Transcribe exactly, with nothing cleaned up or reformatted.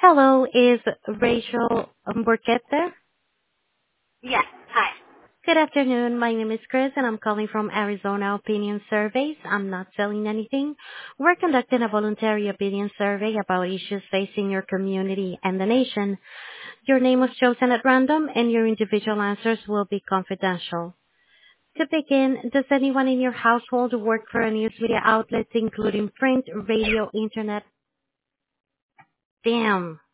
Hello, is Rachel Burkett there? Yes. Hi. Good afternoon. My name is Chris, and I'm calling from Arizona Opinion Surveys. I'm not selling anything. We're conducting a voluntary opinion survey about issues facing your community and the nation. Your name was chosen at random, and your individual answers will be confidential. To begin, does anyone in your household work for a news media outlet, including print, radio, internet? Damn.